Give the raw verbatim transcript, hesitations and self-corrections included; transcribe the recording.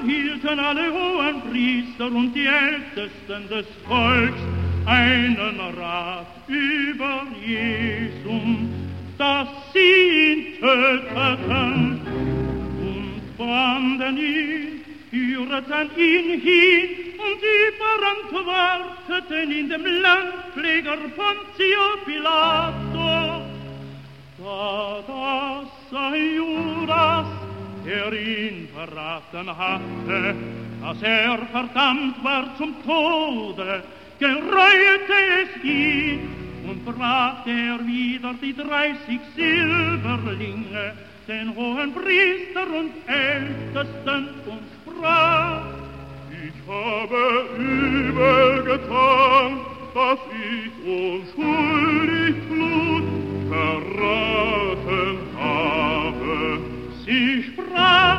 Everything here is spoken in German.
hielten alle hohen Priester und die Ältesten des Volks einen Rat über Jesum, dass sie ihn töteten und banden ihn, führten ihn hin und überantworteten ihn dem Landpfleger Pontio Pilato. Da das sei Judas, der ihn verraten hatte, dass er verdammt war zum Tode, gereute es ihn und brachte er wieder die dreißig Silberlinge den hohen Priester und Ältesten und sprach: Ich habe übel getan, dass ich unschuldig Blut verraten habe. Sie sprach: